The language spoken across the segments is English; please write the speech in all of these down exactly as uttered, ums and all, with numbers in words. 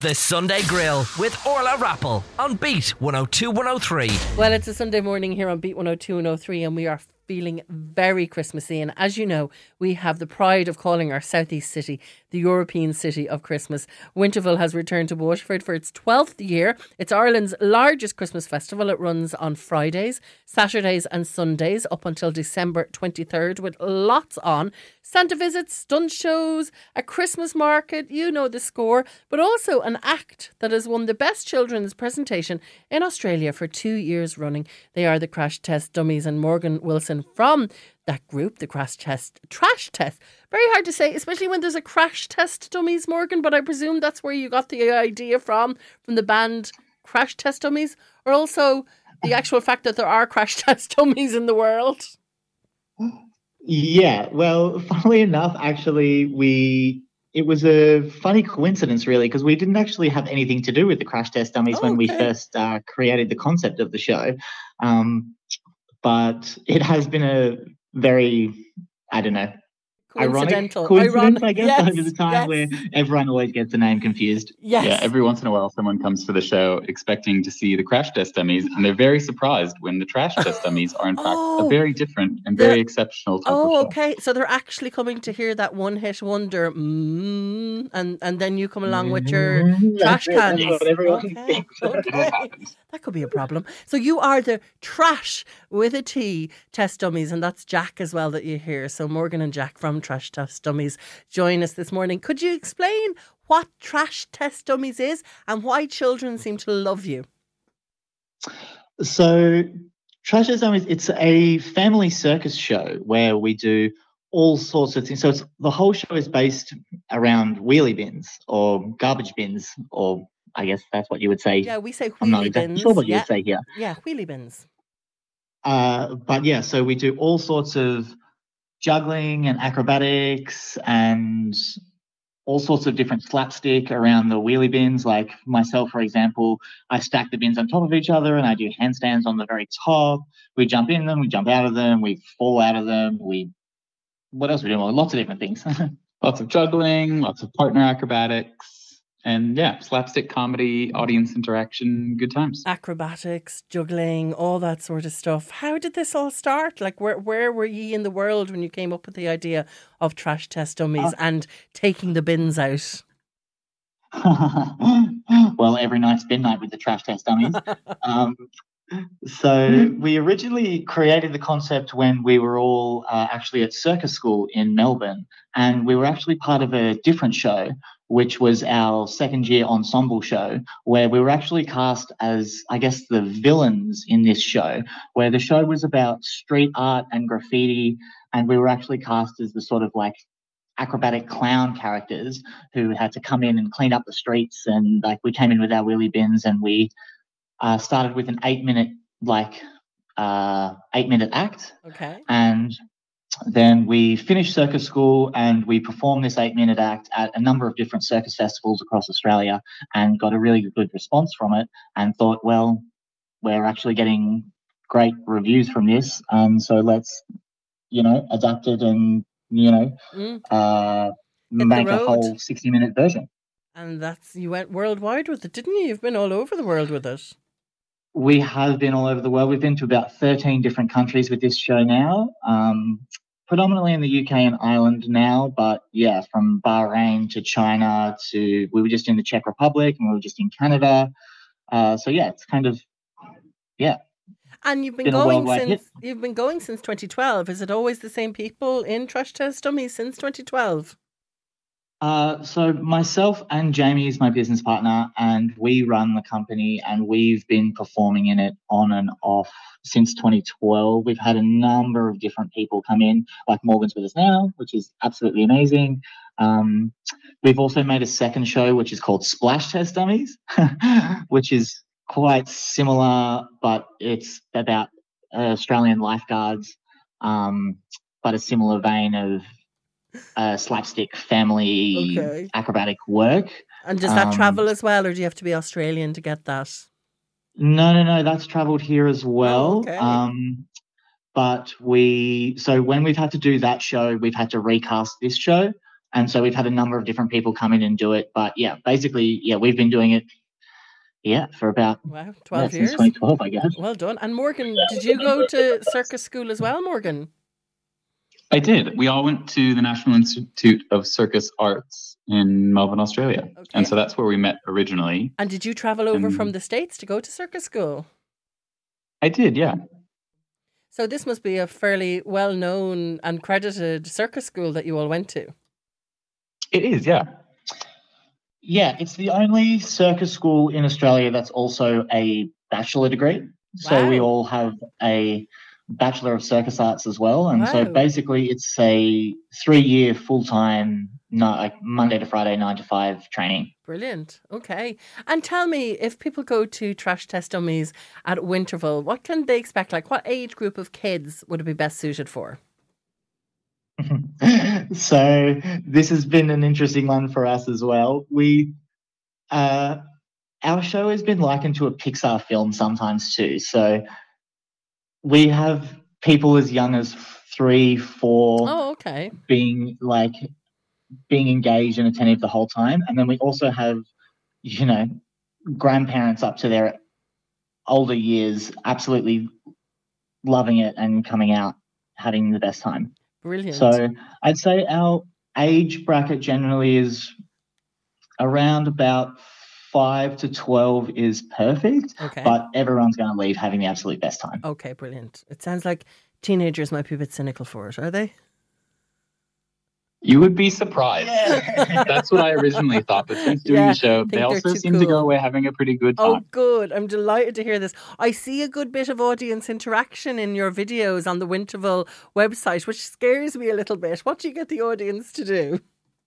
The Sunday Grill with Orla Rappel on Beat one oh two one oh three. Well, it's a Sunday morning here on Beat one oh two one oh three and we are feeling very Christmassy. And as you know, we have the pride of calling our southeast city the European City of Christmas. Winterville has returned to Waterford for its twelfth year. It's Ireland's largest Christmas festival. It runs on Fridays, Saturdays and Sundays up until December twenty-third with lots on. Santa visits, stunt shows, a Christmas market, you know the score, but also an act that has won the best children's presentation in Australia for two years running. They are the Crash Test Dummies, and Morgan Wilson from that group, the Crash Test, Trash Test. Very hard to say, especially when there's a Crash Test Dummies, Morgan, but I presume that's where you got the idea from, from the band Crash Test Dummies, or also the actual fact that there are Crash Test Dummies in the world. Yeah, well, funnily enough, actually, we it was a funny coincidence, really, because we didn't actually have anything to do with the Crash Test Dummies Oh, when we okay. first uh, created the concept of the show. Um, but it has been a very, I don't know, ironic Coincidental. coincidence, Ironic. I guess, Yes, over the time yes. where everyone always gets the name confused. Yes. Yeah, every once in a while someone comes to the show expecting to see the Crash Test Dummies, and they're very surprised when the Trash Test Dummies are in fact Oh. a very different and They're- very exceptional type Oh, of show. okay. So they're actually coming to hear that one-hit wonder, mm, and and then you come along with your Mhm, trash that's it, that's cans. what everyone Okay, thinks. okay. That could be a problem. So you are the Trash with a T Test Dummies, and that's Jack as well that you hear. So Morgan and Jack from Trash Test Dummies join us this morning. Could you explain what Trash Test Dummies is and why children seem to love you? So, Trash Test Dummies, it's a family circus show where we do all sorts of things. So, it's, the whole show is based around wheelie bins or garbage bins, or I guess that's what you would say. Yeah, we say I'm not wheelie exactly bins. sure what you yeah, would say here. yeah, wheelie bins. Uh, but yeah, so we do all sorts of juggling and acrobatics and all sorts of different slapstick around the wheelie bins. Like myself, for example, I stack the bins on top of each other and I do handstands on the very top. We jump in them, we jump out of them, we fall out of them. We, what else we do? Well, lots of different things. Lots of juggling, lots of partner acrobatics, and yeah, slapstick comedy, audience interaction, good times. Acrobatics, juggling, all that sort of stuff. How did this all start? Like, where where were ye in the world when you came up with the idea of Trash Test Dummies Uh, and taking the bins out? Well, every night's bin night with the Trash Test Dummies. Um, so we originally created the concept when we were all uh, actually at circus school in Melbourne, and we were actually part of a different show, which was our second year ensemble show, where we were actually cast as, I guess, the villains in this show, where the show was about street art and graffiti, and we were actually cast as the sort of like acrobatic clown characters who had to come in and clean up the streets. And like we came in with our wheelie bins, and we uh, started with an eight minute like uh, eight minute act, Okay. and then we finished circus school and we performed this eight minute act at a number of different circus festivals across Australia and got a really good response from it, and thought, well, we're actually getting great reviews from this, and so let's, you know, adapt it and, you know, Mm. uh, the make a road. whole sixty minute version. And that's, you went worldwide with it, didn't you? You've been all over the world with it. We have been all over the world. We've been to about thirteen different countries with this show now, um, predominantly in the U K and Ireland now, but yeah, from Bahrain to China to, we were just in the Czech Republic and we were just in Canada. Uh, so yeah, it's kind of, yeah. And you've been, Been a going worldwide since hit. you've been going since twenty twelve. Is it always the same people in Trash Test Dummies since twenty twelve? Uh, so myself and Jamie is my business partner, and we run the company, and we've been performing in it on and off since twenty twelve. We've had a number of different people come in, like Morgan's with us now, which is absolutely amazing. Um, we've also made a second show, which is called Splash Test Dummies, which is quite similar, but it's about uh, Australian lifeguards, um, but a similar vein of uh, slapstick family Okay. acrobatic work. And does that Um, travel as well, or do you have to be Australian to get that? No, no, no, that's travelled here as well. Oh, okay. Um, but we, so when we've had to do that show, we've had to recast this show, And so we've had a number of different people come in and do it. But yeah, basically, yeah, we've been doing it, yeah, for about wow, twelve yeah, years. Since twenty twelve, I guess. Well done. And Morgan, did you go to circus school as well, Morgan? I did. We all went to the National Institute of Circus Arts in Melbourne, Australia. Okay. And so that's where we met originally. And did you travel over and from the States to go to circus school? I did, yeah. So this must be a fairly well-known and credited circus school that you all went to. It is, yeah. Yeah, it's the only circus school in Australia that's also a bachelor degree. So Wow. we all have a Bachelor of Circus Arts as well. And Wow. so basically it's a three-year full-time, not like Monday to Friday, nine to five training. Brilliant. Okay. And tell me, if people go to Trash Test Dummies at Winterville, what can they expect? Like, what age group of kids would it be best suited for? So this has been an interesting one for us as well. We, uh, our show has been likened to a Pixar film sometimes too. So we have people as young as three, four, Oh, okay. being like being engaged and attentive the whole time, and then we also have, you know, grandparents up to their older years, absolutely loving it and coming out having the best time. Brilliant. So I'd say our age bracket generally is around about five to twelve is perfect, Okay. but everyone's going to leave having the absolute best time. Okay, brilliant. It sounds like teenagers might be a bit cynical for it, are they? You would be surprised. That's what I originally thought. But since doing Yeah, the show, think they they're also too seem to go cool. away having a pretty good time. Oh, good. I'm delighted to hear this. I see a good bit of audience interaction in your videos on the Winterville website, which scares me a little bit. What do you get the audience to do?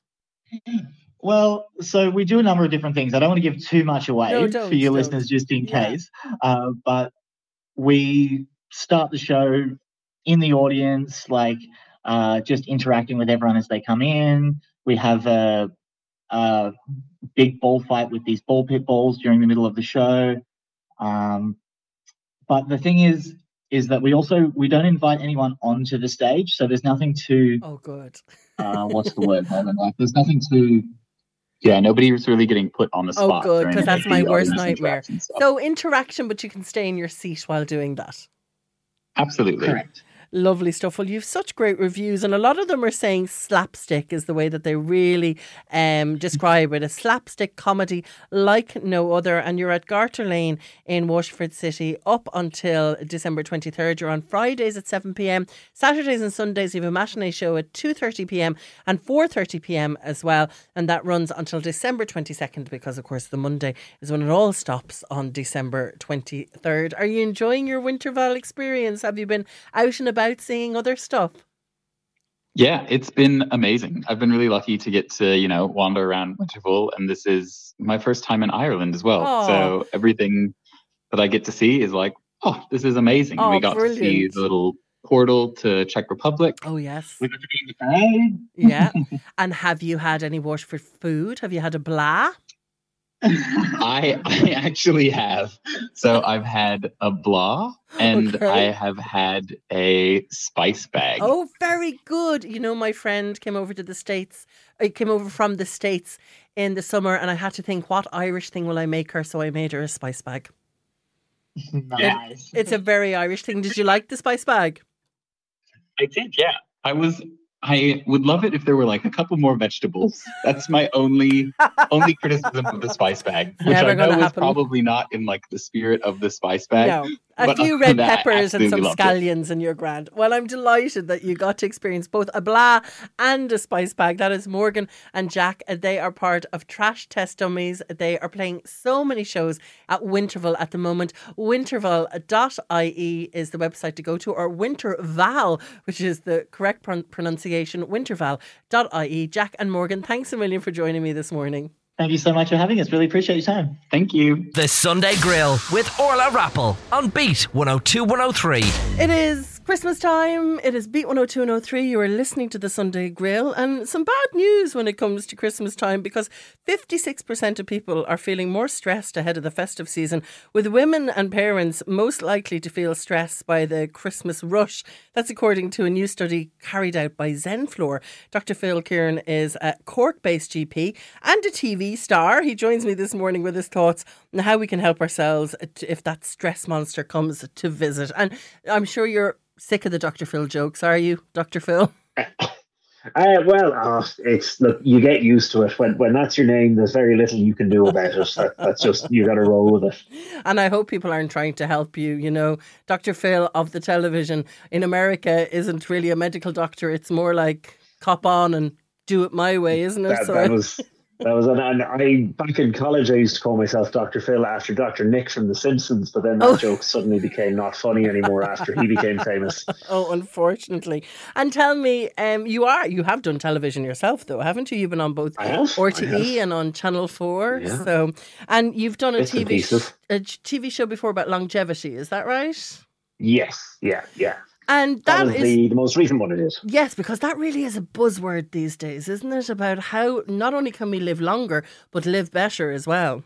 Well, so we do a number of different things. I don't want to give too much away No, don't, for your don't. listeners, just in Yeah. case. Uh, but we start the show in the audience, like uh, just interacting with everyone as they come in. We have a, a big ball fight with these ball pit balls during the middle of the show. Um, but the thing is, is that we also we don't invite anyone onto the stage, so there's nothing to Oh, good. uh, what's the word, Morgan? Like, there's nothing to Yeah, nobody was really getting put on the Oh, spot. good, during 'cause that's the my worst audience nightmare. interaction stuff. So interaction, but you can stay in your seat while doing that. Absolutely. correct. Lovely stuff. Well, you've such great reviews, and a lot of them are saying slapstick is the way that they really um, describe it. A slapstick comedy like no other. And you're at Garter Lane in Waterford City up until December twenty-third. You're on Fridays at seven p.m. Saturdays and Sundays you have a matinee show at two thirty p.m. and four thirty p.m. as well. And that runs until December twenty-second, because, of course, the Monday is when it all stops on December twenty-third. Are you enjoying your Winterval experience? Have you been out and about seeing other stuff? Yeah, it's been amazing. I've been really lucky to get to, you know, wander around Winterville, and this is my first time in Ireland as well. Oh. So everything that I get to see is like, oh, this is amazing. Oh, we got to see brilliant. the little portal to Czech Republic. Oh, yes. We got to be in the parade. Yeah. And have you had any Waterford food? Have you had a blah? I I actually have. So I've had a blah, and Okay. I have had a spice bag. Oh, very good. You know, my friend came over to the States. I came over from the States in the summer, and I had to think, what Irish thing will I make her? So I made her a spice bag. Nice. It's a very Irish thing. Did you like the spice bag? I did, yeah. I was. I would love it if there were like a couple more vegetables. That's my only only criticism of the spice bag, which Never I know gonna is happen. probably not in like the spirit of the spice bag. No. A But few other red than that, I peppers and some absolutely loved it. scallions in your grand. Well, I'm delighted that you got to experience both a blah and a spice bag. That is Morgan and Jack. They are part of Trash Test Dummies. They are playing so many shows at Winterville at the moment. winterval dot I E is the website to go to, or Winterval, which is the correct pron- pronunciation, winterval dot I E. Jack and Morgan, thanks a million for joining me this morning. Thank you so much for having us. Really appreciate your time. Thank you. The Sunday Grill with Orla Rappel on Beat one oh two one oh three. It is Christmas time, it is Beat one oh two and oh three. You are listening to the Sunday Grill, and some bad news when it comes to Christmas time, because fifty-six percent of people are feeling more stressed ahead of the festive season, with women and parents most likely to feel stressed by the Christmas rush. That's according to a new study carried out by Zenflor. Doctor Phil Kieran is a Cork-based G P and a T V star. He joins me this morning with his thoughts on how we can help ourselves if that stress monster comes to visit. And I'm sure you're sick of the Doctor Phil jokes, are you, Doctor Phil? Uh, well, uh, it's look, you get used to it. When when that's your name, there's very little you can do about it. That, that's just, you got to roll with it. And I hope people aren't trying to help you. You know, Doctor Phil of the television in America isn't really a medical doctor. It's more like cop on and do it my way, isn't it? That, so that was that was an, and I back in college I used to call myself Doctor Phil after Doctor Nick from The Simpsons, but then that Oh. joke suddenly became not funny anymore after he became famous. Oh, unfortunately. And tell me, um, you are you have done television yourself, though, haven't you? You've been on both I have, R T I E have. and on Channel Four. Yeah. So, and you've done a Bits and T V sh- pieces. a T V show before about longevity. Is that right? Yes, yeah, yeah. And That, that was is the, the most recent one it is. yes, because that really is a buzzword these days, isn't it? About how not only can we live longer, but live better as well.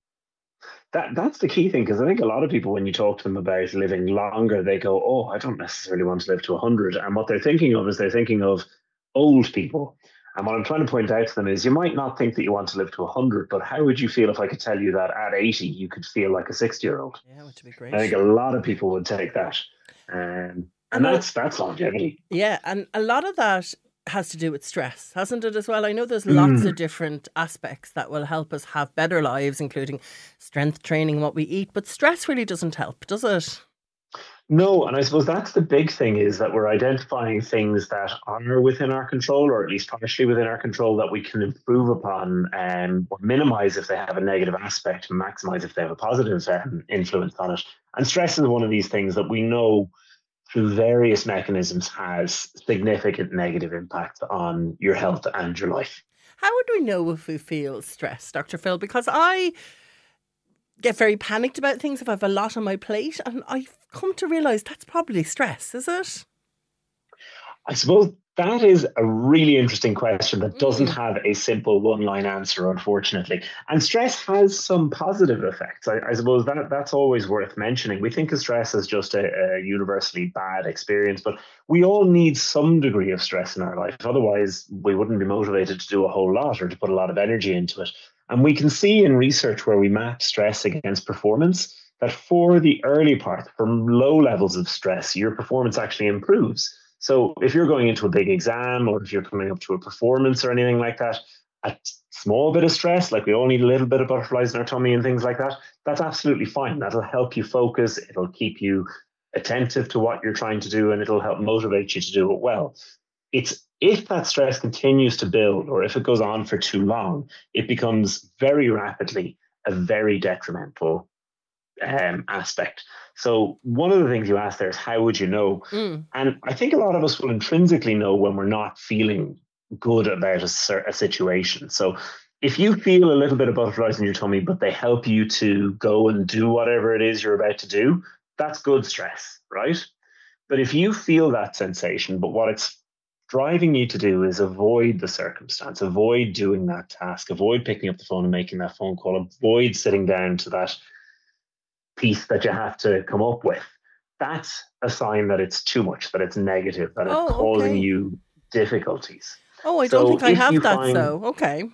That that's the key thing, because I think a lot of people, when you talk to them about living longer, they go, "Oh, I don't necessarily want to live to one hundred." And what they're thinking of is they're thinking of old people. And what I'm trying to point out to them is, you might not think that you want to live to one hundred, but how would you feel if I could tell you that at eighty you could feel like a sixty-year-old? Yeah, which would be great. I think a lot of people would take that, um, And and I- that's that's longevity. Yeah, and a lot of that has to do with stress, hasn't it, as well? I know there's lots Mm. of different aspects that will help us have better lives, including strength training, what we eat, but stress really doesn't help, does it? No, and I suppose that's the big thing, is that we're identifying things that are within our control, or at least partially within our control, that we can improve upon, um, or minimize if they have a negative aspect, and maximize if they have a positive um, influence on it. And stress is one of these things that we know through various mechanisms has significant negative impact on your health and your life. How would we know if we feel stressed, Doctor Phil? Because I get very panicked about things if I have a lot on my plate, and I've come to realise that's probably stress, is it? I suppose that is a really interesting question that doesn't Mm. have a simple one-line answer, unfortunately. And stress has some positive effects. I, I suppose that that's always worth mentioning. We think of stress as just a, a universally bad experience, but we all need some degree of stress in our life. Otherwise, we wouldn't be motivated to do a whole lot or to put a lot of energy into it. And we can see in research where we map stress against performance that for the early part, from low levels of stress, your performance actually improves. So if you're going into a big exam, or if you're coming up to a performance or anything like that, a small bit of stress, like we all need a little bit of butterflies in our tummy and things like that, that's absolutely fine. That'll help you focus. It'll keep you attentive to what you're trying to do, and it'll help motivate you to do it well. It's if that stress continues to build, or if it goes on for too long, it becomes very rapidly a very detrimental um, aspect. So one of the things you asked there is, how would you know? Mm. And I think a lot of us will intrinsically know when we're not feeling good about a, cer- a situation. So if you feel a little bit of butterflies in your tummy, but they help you to go and do whatever it is you're about to do, that's good stress, right? But if you feel that sensation, but what it's driving you to do is avoid the circumstance, avoid doing that task, avoid picking up the phone and making that phone call, avoid sitting down to that piece that you have to come up with, that's a sign that it's too much, that it's negative, that it's Oh, causing okay. you difficulties. Oh, I So don't think I if have you that, find- so okay.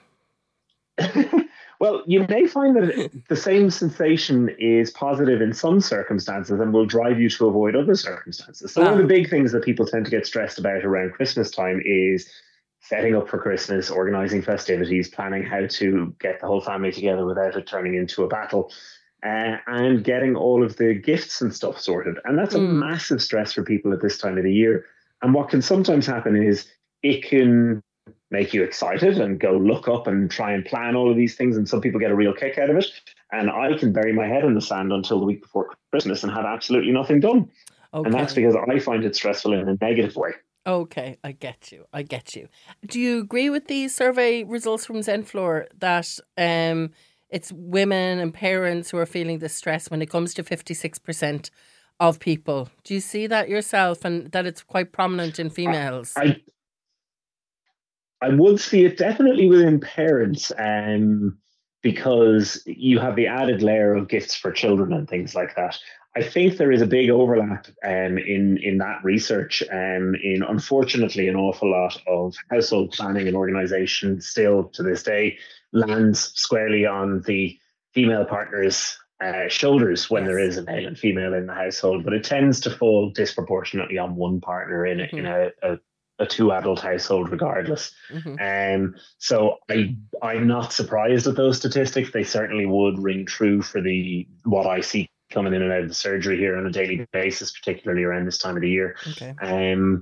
Well, you may find that it- the same sensation is positive in some circumstances and will drive you to avoid other circumstances. So one of Ah. the big things that people tend to get stressed about around Christmas time is setting up for Christmas, organizing festivities, planning how to get the whole family together without it turning into a battle, uh, and getting all of the gifts and stuff sorted. And that's a Mm. massive stress for people at this time of the year. And what can sometimes happen is it can make you excited and go look up and try and plan all of these things. And some people get a real kick out of it. And I can bury my head in the sand until the week before Christmas and have absolutely nothing done. Okay. And that's because I find it stressful in a negative way. Okay, I get you. I get you. Do you agree with the survey results from Zenflor that um, it's women and parents who are feeling the stress when it comes to fifty-six percent of people. Do you see that yourself, and that it's quite prominent in females? I, I would see it definitely within parents, um, because you have the added layer of gifts for children and things like that. I think there is a big overlap um, in in that research. Um, in unfortunately, an awful lot of household planning and organisation still to this day lands squarely on the female partner's uh, shoulders when Yes. there is a male and female in the household, but it tends to fall disproportionately on one partner in Mhm. in a, a a two adult household regardless. Mhm. Um, so I I'm not surprised at those statistics. They certainly would ring true for the what I see coming in and out of the surgery here on a daily basis, particularly around this time of the year. Okay. Um,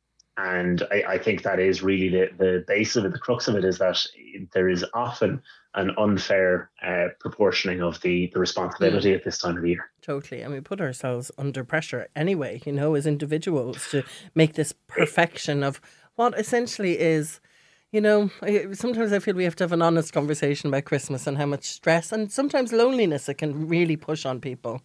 and I, I think that is really the, the base of it, the crux of it is that there is often an unfair uh, proportioning of the, the responsibility Mm. at this time of the year. Totally. And we put ourselves under pressure anyway, you know, as individuals to make this perfection of what essentially is, you know, I- sometimes I feel we have to have an honest conversation about Christmas and how much stress and sometimes loneliness it can really push on people.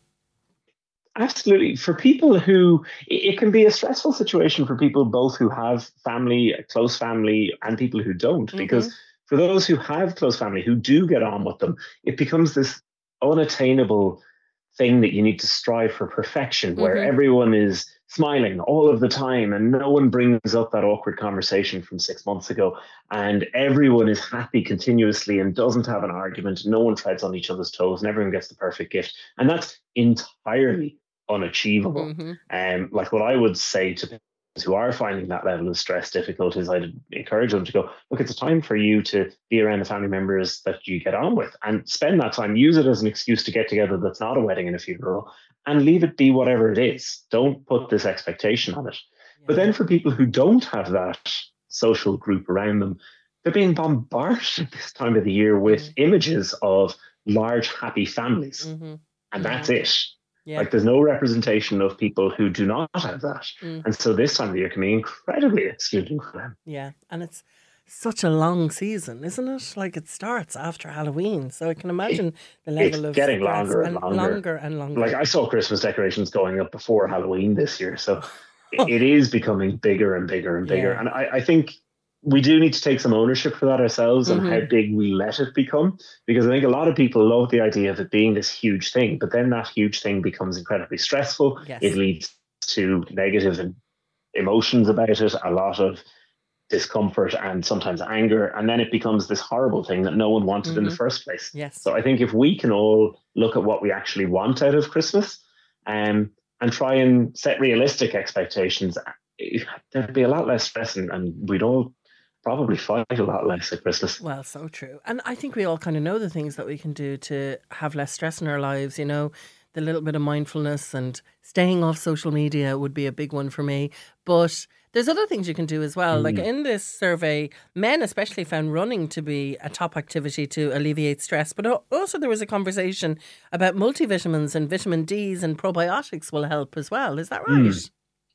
Absolutely. For people who, it it can be a stressful situation for people both who have family, a close family, and people who don't. Because for those who have close family, who do get on with them, it becomes this unattainable thing that you need to strive for perfection, where Mhm. everyone is smiling all of the time and no one brings up that awkward conversation from six months ago. And everyone is happy continuously and doesn't have an argument. No one treads on each other's toes and everyone gets the perfect gift. And that's entirely unachievable. hmm Um, like what I would say to people who are finding that level of stress difficult is I'd encourage them to go, look, it's a time for you to be around the family members that you get on with and spend that time. Use it as an excuse to get together that's not a wedding and a funeral, and leave it be whatever it is. Don't put this expectation on it. But then for people who don't have that social group around them, they're being bombarded at this time of the year with Mm. images of large, happy families. hmm And that's it. Yeah. Like there's no representation of people who do not have that. Mm. And so this time of the year can be incredibly excluding for them. Yeah. And it's such a long season, isn't it? Like it starts after Halloween. So I can imagine the level It's of getting stress longer and longer. longer and longer. Like I saw Christmas decorations going up before Halloween this year. So it it is becoming bigger and bigger and bigger. Yeah. And I, I think we do need to take some ownership for that ourselves and Mhm. how big we let it become. Because I think a lot of people love the idea of it being this huge thing, but then that huge thing becomes incredibly stressful. Yes. It leads to negative and emotions about it, a lot of discomfort and sometimes anger. And then it becomes this horrible thing that no one wanted in the Mhm. first place. Yes. So I think if we can all look at what we actually want out of Christmas um, and try and set realistic expectations, eh, there'd be a lot less stress and, and we'd all probably fight a lot less at Christmas. Well, so true. And I think we all kind of know the things that we can do to have less stress in our lives, you know, the little bit of mindfulness and staying off social media would be a big one for me. But there's other things you can do as well. Like in this survey, men especially found running to be a top activity to alleviate stress. But al- also there was a conversation about multivitamins and vitamin D's and probiotics will help as well. Is that right? Mm.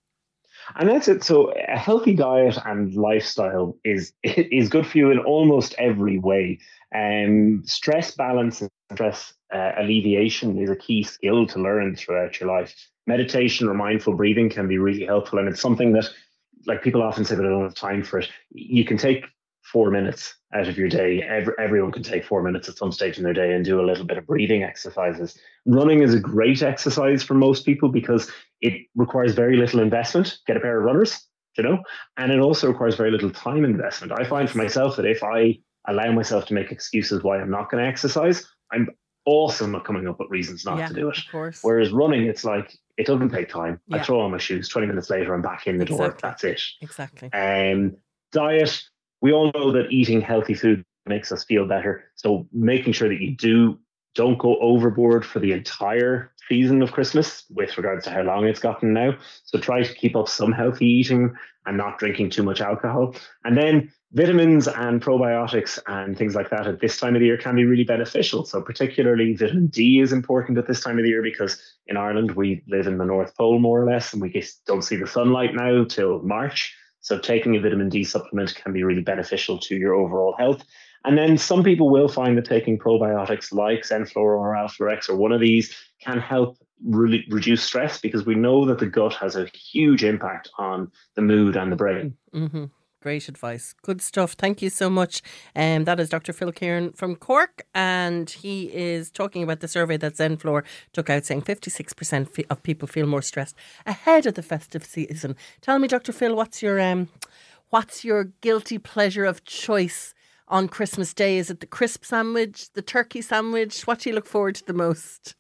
And that's it. So a healthy diet and lifestyle is is good for you in almost every way. Um, stress balance and stress uh, alleviation is a key skill to learn throughout your life. Meditation or mindful breathing can be really helpful, and it's something that, like people often say, but I don't have time for it. You can take four minutes out of your day. Every, everyone can take four minutes at some stage in their day and do a little bit of breathing exercises. Running is a great exercise for most people because it requires very little investment. Get a pair of runners, you know, and it also requires very little time investment. I find for myself that if I allow myself to make excuses why I'm not going to exercise, I'm awesome at coming up with reasons not Yeah, to do it. of course. Whereas running, it's like, it doesn't take time. I Yeah. throw on my shoes, twenty minutes later, I'm back in the door. Exactly. That's it. Exactly. Um, diet, we all know that eating healthy food makes us feel better. So making sure that you do, don't go overboard for the entire season of Christmas with regards to how long it's gotten now. So try to keep up some healthy eating and not drinking too much alcohol. And then vitamins and probiotics and things like that at this time of the year can be really beneficial. So particularly vitamin D is important at this time of the year because in Ireland we live in the North Pole more or less and we just don't see the sunlight now till March. So taking a vitamin D supplement can be really beneficial to your overall health. And then some people will find that taking probiotics like Zenflora or Alpha-X or one of these can help really reduce stress, because we know that the gut has a huge impact on the mood and the brain. Mm-hmm. Great advice. Good stuff. Thank you so much. Um, that is Doctor Phil Kieran from Cork, and he is talking about the survey that Zenflor took out, saying fifty-six percent of people feel more stressed ahead of the festive season. Tell me, Doctor Phil, what's your um, what's your guilty pleasure of choice on Christmas Day? Is it the crisp sandwich, the turkey sandwich? What do you look forward to the most?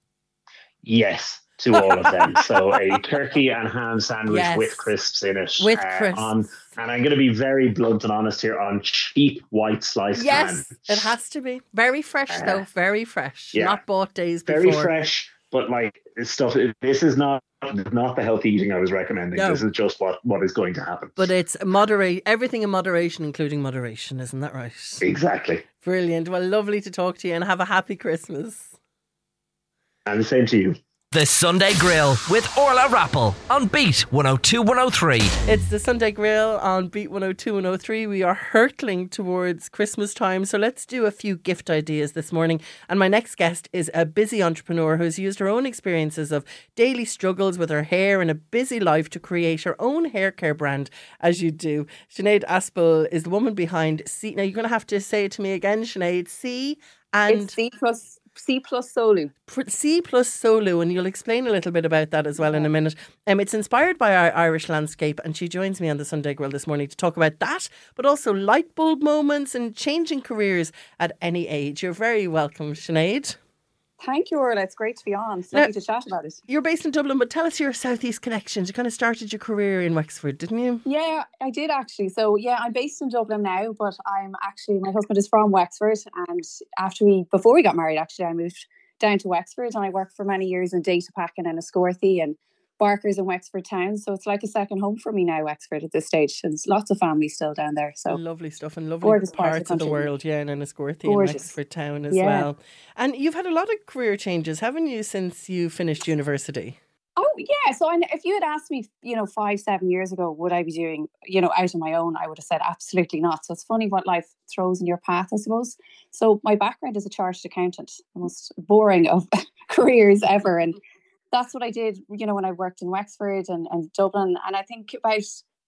Yes, to all of them. So a turkey and ham sandwich Yes. with crisps in it. With uh, crisps. On, and I'm going to be very blunt and honest here, on cheap white sliced ham. Yes, it has to be. Very fresh Uh, though, very fresh. yeah. Not bought days Very before. fresh, but like this stuff, this is not not the healthy eating I was recommending. No. This is just what, what is going to happen. But it's moderate, everything in moderation, including moderation, isn't that right? Exactly. Brilliant. Well, lovely to talk to you, and have a happy Christmas. And the same to you. The Sunday Grill with Orla Rappel on Beat one oh two, one oh three. It's the Sunday Grill on Beat one oh two, one oh three. We are hurtling towards Christmas time, so let's do a few gift ideas this morning. And my next guest is a busy entrepreneur who's used her own experiences of daily struggles with her hair and a busy life to create her own hair care brand, as you do. Sinead Aspel is the woman behind C. Now, you're going to have to say it to me again, Sinead. C and... It's C plus C plus Solu. C plus Solu, and you'll explain a little bit about that as well in a minute. Um, it's inspired by our Irish landscape, and she joins me on the Sunday Grill this morning to talk about that, but also light bulb moments and changing careers at any age. You're very welcome, Sinead. Thank you, Orla. It's great to be on. It's Now- lovely to chat about it. You're based in Dublin, but tell us your Southeast connections. You kind of started your career in Wexford, didn't you? Yeah, I did actually. So yeah, I'm based in Dublin now, but I'm actually, my husband is from Wexford, and after we, before we got married, actually, I moved down to Wexford, and I worked for many years in Datapack and Enniscorthy and Barker's in Wexford town. So it's like a second home for me now, Wexford, at this stage. And there's lots of family still down there. So Lovely stuff, and lovely Gorgeous part of parts the of the country. world, yeah, in Enniscorthy and Gorgeous. Wexford town as Yeah. well. And you've had a lot of career changes, haven't you, since you finished university? Oh, yeah. So I, if you had asked me, you know, five, seven years ago, would I be doing, you know, out on my own, I would have said absolutely not. So it's funny what life throws in your path, I suppose. So my background is a chartered accountant, the most boring of careers ever. And that's what I did, you know, when I worked in Wexford and, and Dublin. And I think about,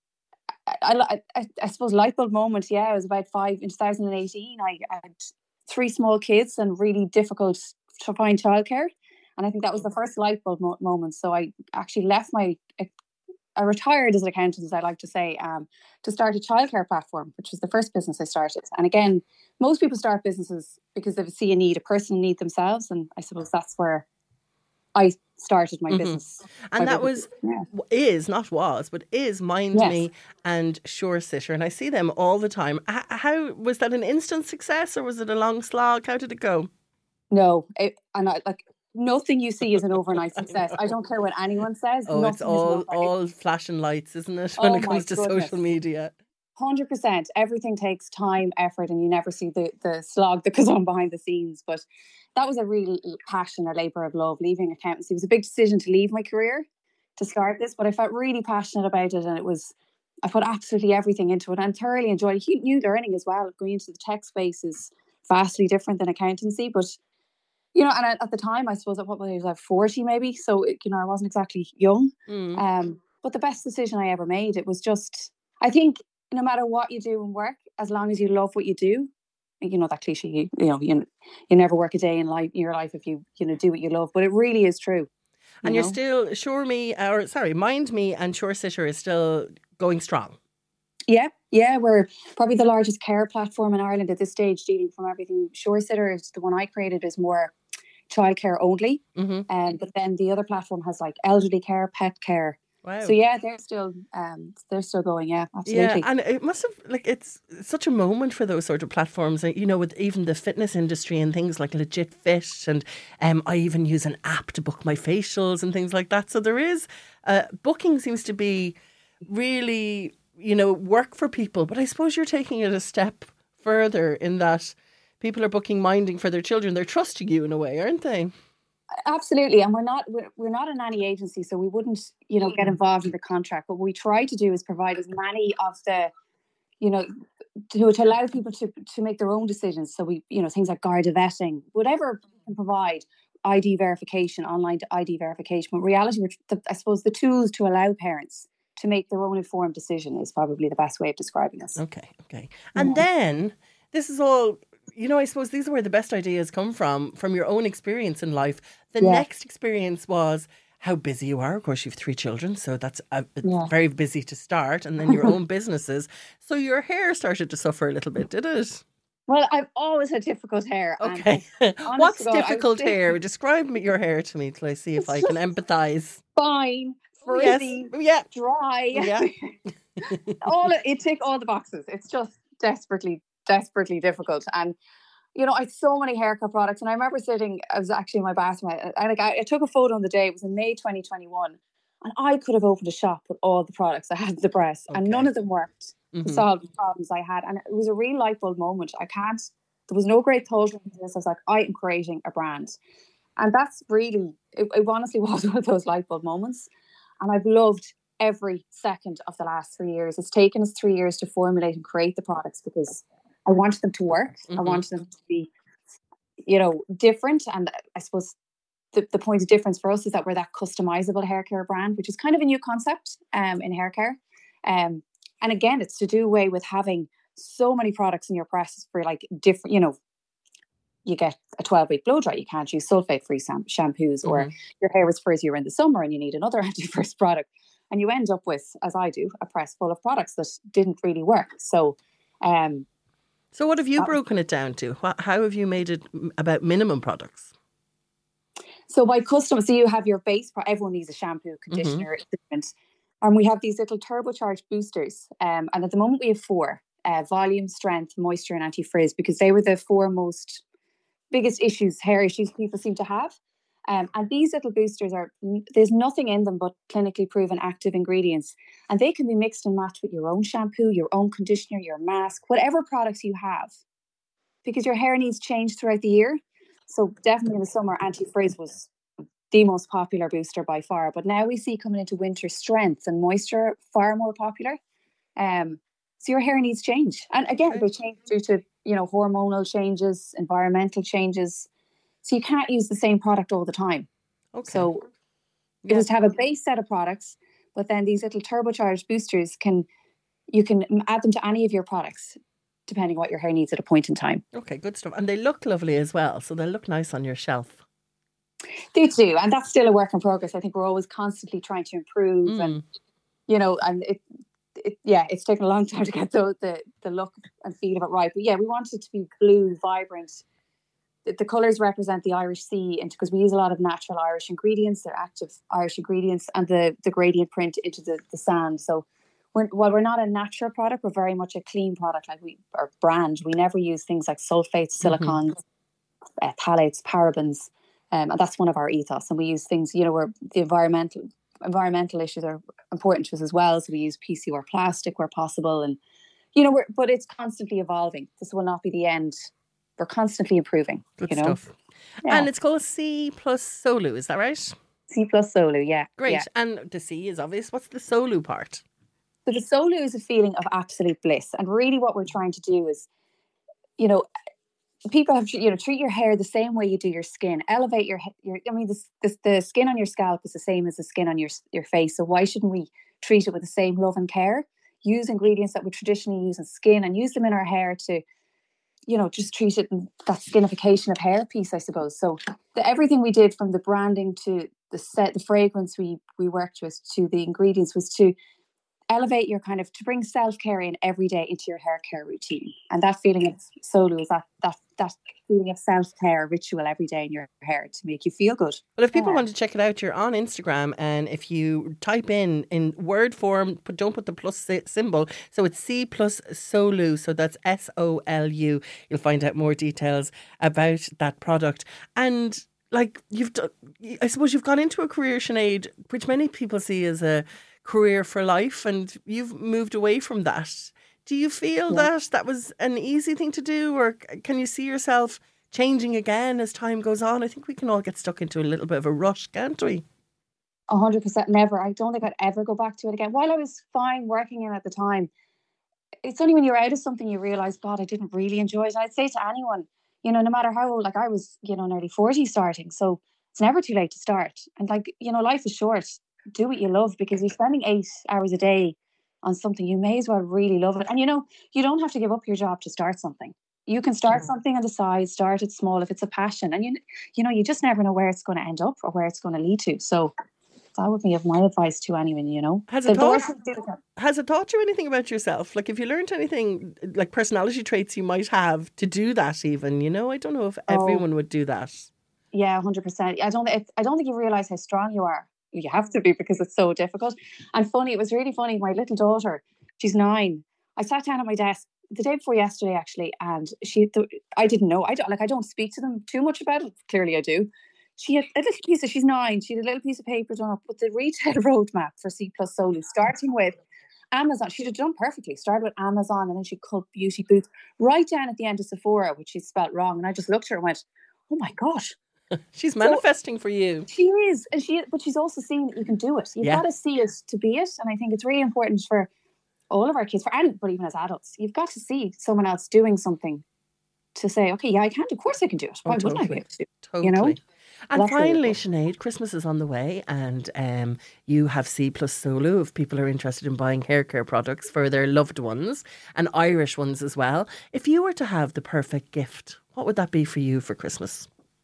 I, I, I suppose, light bulb moment, yeah, it was about five, in two thousand eighteen, I, I had three small kids and really difficult to find childcare. And I think that was the first light bulb mo- moment. So I actually left my, I retired as an accountant, as I like to say, um, to start a childcare platform, which was the first business I started. And again, most people start businesses because they see a need, a personal need themselves. And I suppose that's where I started my Mhm. business. And My that business, was, yeah. is, not was, but is Mind Yes. Me and Sure Sitter. And I see them all the time. H- how, was that an instant success, or was it a long slog? How did it go? No, it, and I, like nothing you see is an overnight success. I don't care what anyone says. Oh, it's nothing is an all, overnight- all flashing lights, isn't it, when Oh it my comes to goodness. social media? one hundred percent. Everything takes time, effort, and you never see the, the slog that goes on behind the scenes. But that was a real passion, a labour of love. Leaving accountancy, it was a big decision to leave my career to start this, but I felt really passionate about it, and it was, I put absolutely everything into it and thoroughly enjoyed it. New learning as well. Going into the tech space is vastly different than accountancy, but you know, and at, at the time, I suppose, at what was I, was like forty maybe, so it, you know, I wasn't exactly young. Mm. Um, but the best decision I ever made. It was just, I think, no matter what you do in work, as long as you love what you do, you know that cliche, you, you know, you you never work a day in life in your life if you you know do what you love. But it really is true. And you you're know? still, Sure Me, or sorry, Mind Me and Sure Sitter is still going strong. Yeah, yeah, we're probably the largest care platform in Ireland at this stage, dealing from everything. Sure Sitter is the one I created, is more childcare only, Mm-hmm. um, but then the other platform has like elderly care, pet care. Wow. So yeah, they're still um, they're still going. Yeah, Yeah, absolutely. and it must have, like, it's such a moment for those sort of platforms, you know, with even the fitness industry and things like Legit Fit, and um, I even use an app to book my facials and things like that. So there is, uh, booking seems to be really, you know, work for people, but I suppose you're taking it a step further in that people are booking minding for their children. They're trusting you in a way, aren't they? Absolutely, and we're not we're, we're not a nanny agency, so we wouldn't you know get involved in the contract. What we try to do is provide as many of the you know to, to allow people to to make their own decisions. So we, you know, things like Garda vetting, whatever we can provide, I D verification, online I D verification. But in reality, the, I suppose the tools to allow parents to make their own informed decision is probably the best way of describing this. Okay, okay. And yeah. then this is all, you know, I suppose these are where the best ideas come from, from your own experience in life. The yeah. next experience was how busy you are. Of course, you have three children, so that's uh, yeah. very busy to start. And then your own businesses. So your hair started to suffer a little bit, did it? Well, I've always had difficult hair. Okay. What's God, difficult was... hair? Describe your hair to me till I see if I can empathise. Fine. Frizzy, yes. yeah. dry. Yeah. all it, it tick all the boxes. It's just desperately, desperately difficult. And you know, I had so many haircut products, and I remember sitting. I was actually in my bathroom. I, I, I, I took a photo on the day. It was in May twenty twenty-one, and I could have opened a shop with all the products I had in the press, okay. and none of them worked mm-hmm. to solve the problems I had. And it was a real light bulb moment. I can't. There was no great thought into this. I was like, I am creating a brand, and that's really. It, it honestly was one of those light bulb moments. And I've loved every second of the last three years. It's taken us three years to formulate and create the products because I wanted them to work. Mm-hmm. I wanted them to be, you know, different. And I suppose the, the point of difference for us is that we're that customizable hair care brand, which is kind of a new concept um, in hair care. Um, and again, it's to do away with having so many products in your press for like different, you know, you get a twelve-week blow dry, you can't use sulfate-free sam- shampoos, or mm-hmm. your hair was frizzier in the summer and you need another anti-frizz product. And you end up with, as I do, a press full of products that didn't really work. So, um, so what have you broken it down to? How have you made it about minimum products? So by custom, so you have your base, everyone needs a shampoo, conditioner, mm-hmm. and we have these little turbocharged boosters. Um, and at the moment we have four, uh, volume, strength, moisture and anti-frizz, because they were the four most biggest issues, hair issues people seem to have. Um, and these little boosters are, there's nothing in them but clinically proven active ingredients. And they can be mixed and matched with your own shampoo, your own conditioner, your mask, whatever products you have. Because your hair needs change throughout the year. So definitely in the summer, anti-frizz was the most popular booster by far. But now we see coming into winter, strength and moisture far more popular. Um, so your hair needs change. And again, okay. they change due to, you know, hormonal changes, environmental changes. So you can't use the same product all the time. Okay. So yeah. it was to have a base set of products, but then these little turbocharged boosters can, you can add them to any of your products, depending what your hair needs at a point in time. Okay, good stuff. And they look lovely as well. So they'll look nice on your shelf. They do. And that's still a work in progress. I think we're always constantly trying to improve mm. and, you know, and it, it, yeah, it's taken a long time to get the, the, the look and feel of it right. But yeah, we want it to be blue, vibrant. The, the colours represent the Irish Sea, and because we use a lot of natural Irish ingredients, they're active Irish ingredients, and the, the gradient print into the, the sand. So we're, while we're not a natural product, we're very much a clean product, like we, our brand. We never use things like sulfates, silicons, mm-hmm. uh, phthalates, parabens. Um, and that's one of our ethos. And we use things, you know, where the environmental environmental issues are important to us as well. So we use P C R plastic where possible. And, you know, we're, but it's constantly evolving. This will not be the end. We're constantly improving. Good you know? stuff. Yeah. And it's called C plus Solu, is that right? C plus Solu, yeah. Great. Yeah. And the C is obvious. What's the Solu part? So the Solu is a feeling of absolute bliss. And really what we're trying to do is, you know, people have to, you know, treat your hair the same way you do your skin. Elevate your, your I mean, this, this, the skin on your scalp is the same as the skin on your your face. So why shouldn't we treat it with the same love and care? Use ingredients that we traditionally use in skin and use them in our hair to, you know, just treat it in that skinification of hair piece, I suppose. So the, everything we did, from the branding to the set, the fragrance we we worked with, to the ingredients, was to elevate your kind of, to bring self-care in every day into your hair care routine. And that feeling of Solu is that that that feeling of self-care ritual every day in your hair to make you feel good. Well, if people yeah. want to check it out, you're on Instagram, and if you type in in word form, but don't put the plus symbol, so it's C plus Solu, so that's S O L U, you'll find out more details about that product. And like you've done, I suppose you've gone into a career, Sinead, which many people see as a career for life, and you've moved away from that. Do you feel yeah. that that was an easy thing to do, or can you see yourself changing again as time goes on? I think we can all get stuck into a little bit of a rush, can't we? A hundred percent never. I don't think I'd ever go back to it again. While I was fine working in at the time, it's only when you're out of something you realise, God, I didn't really enjoy it. And I'd say to anyone, you know, no matter how old, like I was, you know, nearly forty starting. So it's never too late to start. And like, you know, life is short. Do what you love, because you're spending eight hours a day on something. You may as well really love it. And, you know, you don't have to give up your job to start something. You can start something on the side, start it small if it's a passion. And, you, you know, you just never know where it's going to end up or where it's going to lead to. So that would be of my advice to anyone, you know. Has it, taught, has it taught you anything about yourself? Like, if you learned anything, like personality traits you might have to do that even, you know? I don't know if everyone oh, would do that. Yeah, one hundred percent. I don't, I don't think you realise how strong you are. You have to be, because it's so difficult. And funny, it was really funny. My little daughter, she's nine. I sat down at my desk the day before yesterday, actually, and she, I didn't know. I don't, like, I don't speak to them too much about it. Clearly I do. She had a little piece of, she's nine, she had a little piece of paper done up with the retail roadmap for C Plus Solu, starting with Amazon. She'd have done perfectly. Started with Amazon, and then she cut Beauty Boots right down at the end of Sephora, which she spelt wrong. And I just looked at her and went, oh my gosh. She's manifesting so, for you. She is. And she, but she's also seeing that you can do it. You've yeah. got to see it to be it. And I think it's really important for all of our kids, for and but even as adults, you've got to see someone else doing something to say, okay, yeah, I can. Of course I can do it. Why oh, totally. wouldn't I be able to? Totally. You know? And That's finally, really cool. Sinead, Christmas is on the way, and um, you have C Plus Solu if people are interested in buying hair care products for their loved ones, and Irish ones as well. If you were to have the perfect gift, what would that be for you for Christmas?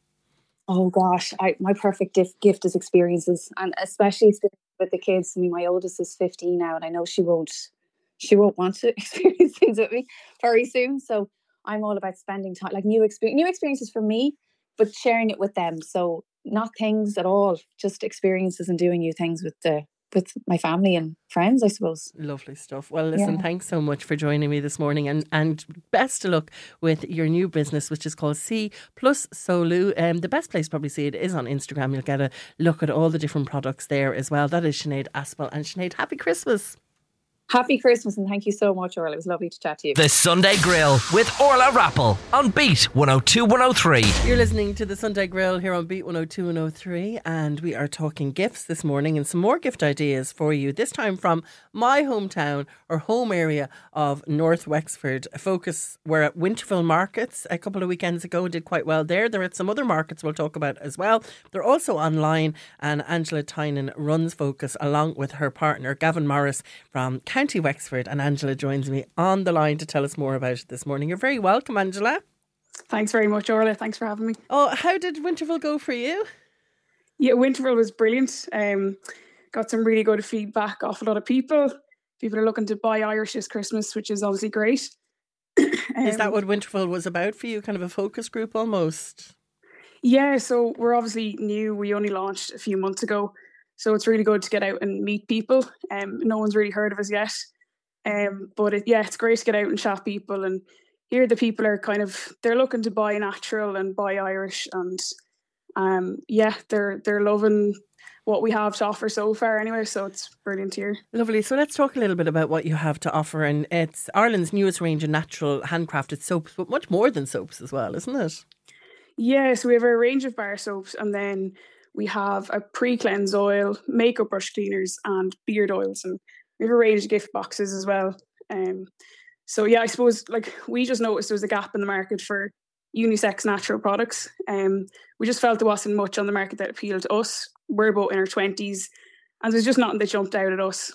Oh gosh, I, my perfect gift, gift is experiences, and especially with the kids. I mean, my oldest is fifteen now, and I know she won't, she won't want to experience things with me very soon. So I'm all about spending time, like new experience, new experiences for me, but sharing it with them. So not things at all, just experiences and doing new things with the with my family and friends, I suppose. Lovely stuff. Well, listen, yeah. thanks so much for joining me this morning, and, and best of luck with your new business, which is called C Plus Solu. Um, the best place to probably see it is on Instagram. You'll get a look at all the different products there as well. That is Sinead Aspel. And Sinead, happy Christmas. Happy Christmas, and thank you so much, Orla. It was lovely to chat to you. The Sunday Grill with Orla Rappel on Beat one oh two, one oh three. You're listening to the Sunday Grill here on Beat one oh two, one oh three, and we are talking gifts this morning and some more gift ideas for you, this time from my hometown or home area of North Wexford. Focus, we're at Winterville Markets a couple of weekends ago and did quite well there. They're at some other markets we'll talk about as well. They're also online, and Angela Tynan runs Focus along with her partner Gavin Morris from County Wexford, and Angela joins me on the line to tell us more about it this morning. You're very welcome, Angela. Thanks very much, Orla. Thanks for having me. Oh, how did Winterville go for you? Yeah, Winterville was brilliant. Um, got some really good feedback off a lot of people. People are looking to buy Irish this Christmas, which is obviously great. um, is that what Winterville was about for you? Kind of a focus group almost? Yeah, so we're obviously new. We only launched a few months ago. So it's really good to get out and meet people. Um, no one's really heard of us yet. Um, but it, yeah, it's great to get out and chat people. And here the people are kind of, they're looking to buy natural and buy Irish. And um, yeah, they're they're loving what we have to offer so far anyway. So it's brilliant here. Lovely. So let's talk a little bit about what you have to offer. And it's Ireland's newest range of natural handcrafted soaps, but much more than soaps as well, isn't it? Yeah, so we have a range of bar soaps, and then we have a pre-cleanse oil, makeup brush cleaners, and beard oils, and we have a range of gift boxes as well. Um, so yeah, I suppose like we just noticed there was a gap in the market for unisex natural products. Um, we just felt there wasn't much on the market that appealed to us. We're both in our twenties, and there's just nothing that jumped out at us.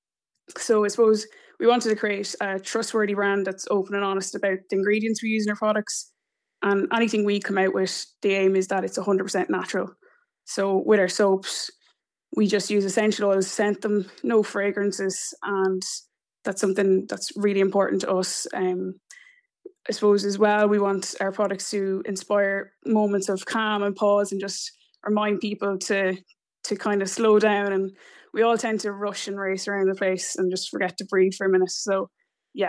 So I suppose we wanted to create a trustworthy brand that's open and honest about the ingredients we use in our products, and anything we come out with, the aim is that it's one hundred percent natural. So with our soaps, we just use essential oils to scent them, no fragrances, and that's something that's really important to us. Um, I suppose as well, we want our products to inspire moments of calm and pause and just remind people to to kind of slow down. And we all tend to rush and race around the place and just forget to breathe for a minute. So yeah.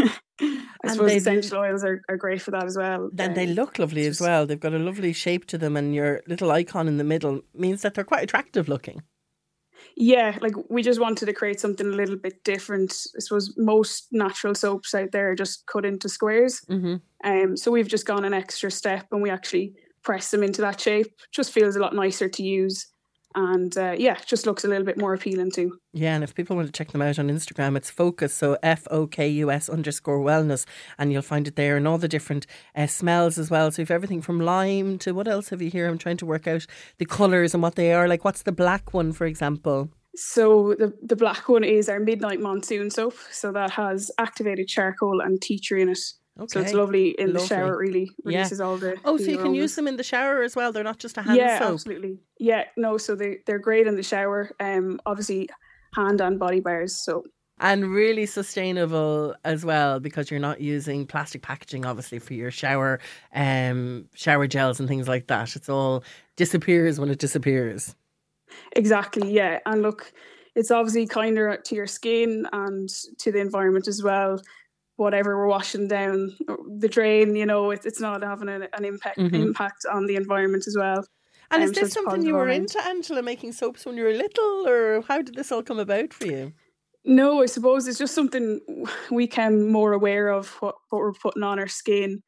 I and suppose essential oils are, are great for that as well. And um, they look lovely as well. They've got a lovely shape to them, and your little icon in the middle means that they're quite attractive looking. Yeah, like we just wanted to create something a little bit different. I suppose most natural soaps out there are just cut into squares. Mm-hmm. Um, so we've just gone an extra step, and we actually press them into that shape. Just feels a lot nicer to use. And uh, yeah, it just looks a little bit more appealing too. Yeah, and if people want to check them out on Instagram, it's Focus, so F O K U S underscore wellness, and you'll find it there, and all the different uh, smells as well. So you've everything from lime to, what else have you here? I'm trying to work out the colours and what they are. Like, what's the black one, for example? So the, the black one is our Midnight Monsoon soap. So that has activated charcoal and tea tree in it. Okay. So it's lovely in Lovely. the shower, really releases Yeah. all the Oh, the so you can aromas. use them in the shower as well. They're not just a hand Yeah, soap. absolutely. Yeah, no, so they, they're great in the shower. Um, obviously hand and body bars. So And really sustainable as well, because you're not using plastic packaging, obviously, for your shower um, shower gels and things like that. It's all disappears when it disappears. exactly, yeah. And look, it's obviously kinder to your skin and to the environment as well. Whatever we're washing down the drain, you know, it, it's not having an, an impact Mhm. impact on the environment as well. And is Um, so this it's something positive you all were round. into, Angela, making soaps when you were little, or how did this all come about for you? No, I suppose it's just something we become more aware of what, what we're putting on our skin.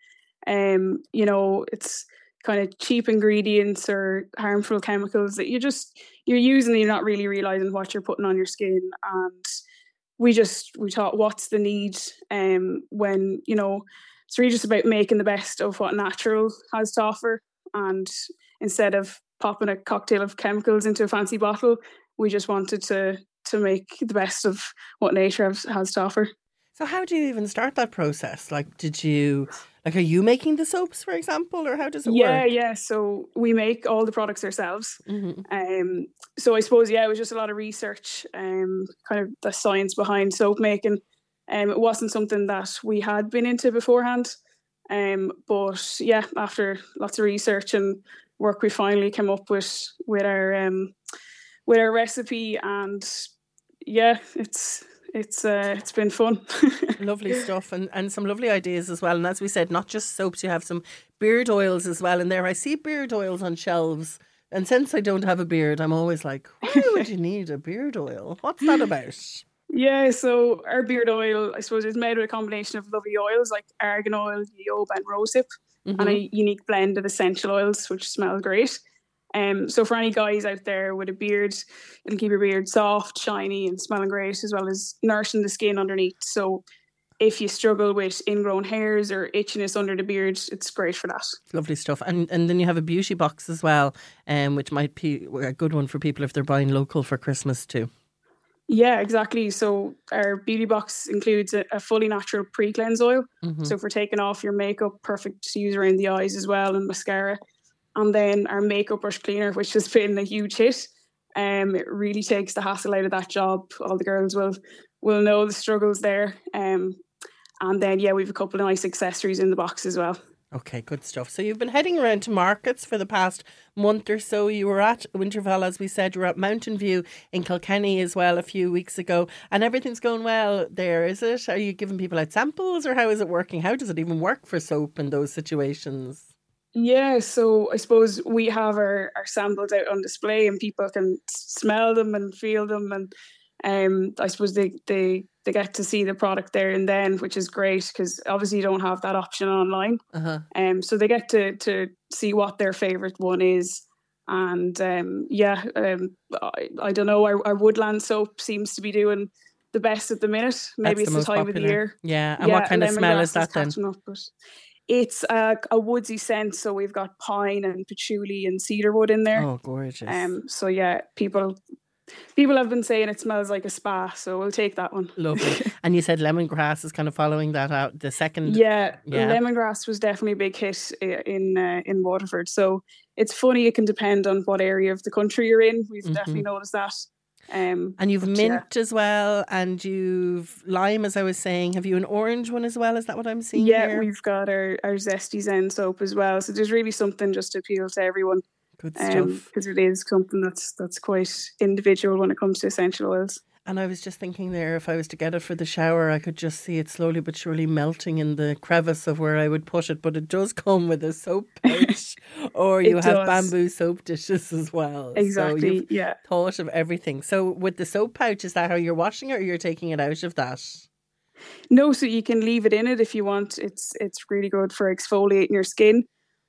Um, you know, it's kind of cheap ingredients or harmful chemicals that you just you're using and you're not really realizing what you're putting on your skin. And we just we thought, what's the need? Um, when you know, it's really just about making the best of what natural has to offer, and instead of popping a cocktail of chemicals into a fancy bottle, we just wanted to to make the best of what nature has, has to offer. So how do you even start that process? Like, did you, like, are you making the soaps, for example, or how does it Yeah, work? yeah. So we make all the products ourselves. Mhm. Um, so I suppose, yeah, it was just a lot of research, um, kind of the science behind soap making. Um, it wasn't something that we had been into beforehand. Um, but yeah, after lots of research and work, we finally came up with with our um, with our recipe, and yeah, it's it's uh, it's been fun. Lovely stuff, and, and some lovely ideas as well. And as we said, not just soaps, you have some beard oils as well in there. I see beard oils on shelves. And since I don't have a beard, I'm always like, why would you need a beard oil? What's that about? Yeah, so our beard oil, I suppose, is made with a combination of lovely oils like argan oil, jojoba, and rosehip, and Mhm. a unique blend of essential oils, which smell great. Um, so for any guys out there with a beard, it'll keep your beard soft, shiny, and smelling great, as well as nourishing the skin underneath. So if you struggle with ingrown hairs or itchiness under the beard, it's great for that. Lovely stuff. And and then you have a beauty box as well, um, which might be a good one for people if they're buying local for Christmas too. Yeah, exactly. So our beauty box includes a, a fully natural pre-cleanse oil. Mhm. So for taking off your makeup, perfect to use around the eyes as well, and mascara. And then our makeup brush cleaner, which has been a huge hit. Um, it really takes the hassle out of that job. All the girls will will know the struggles there. Um, and then yeah, we have a couple of nice accessories in the box as well. Okay, good stuff. So you've been heading around to markets for the past month or so. You were at Winterfell, as we said. You were at Mountain View in Kilkenny as well a few weeks ago. And everything's going well there, is it? Are you giving people out samples, or how is it working? How does it even work for soap in those situations? Yeah, so I suppose we have our, our samples out on display and people can smell them and feel them, and um, I suppose they, they, they get to see the product there and then, which is great because obviously you don't have that option online. Uh-huh. Um, so they get to, to see what their favourite one is. And um, yeah, um, I, I don't know, our, our woodland soap seems to be doing the best at the minute. Maybe That's the it's the most time of popular. the year. Yeah, and what kind of smell lemongrass is that then? catching up, but it's a, a woodsy scent, so we've got pine and patchouli and cedarwood in there. Oh, gorgeous. Um, so yeah, people people have been saying it smells like a spa, so we'll take that one. Lovely. And you said lemongrass is kind of following that out. The second, Yeah, Yeah. lemongrass was definitely a big hit i- in uh, in Waterford. So it's funny; it can depend on what area of the country you're in. We've Mhm. definitely noticed that. Um, and you've but yeah. mint as well, and you've lime, as I was saying. Have you an orange one as well? Is that what I'm seeing Yeah, here? we've got our, our Zesty Zen soap as well. So there's really something just to appeal to everyone. Good Um, stuff. because it is something that's that's quite individual when it comes to essential oils. And I was just thinking there, if I was to get it for the shower, I could just see it slowly but surely melting in the crevice of where I would put it. But it does come with a soap pouch, or you It have does. bamboo soap dishes as well. So Exactly. you've Yeah. thought of everything. So with the soap pouch, is that how you're washing it, or you're taking it out of that? No, so you can leave it in it if you want. It's it's really good for exfoliating your skin.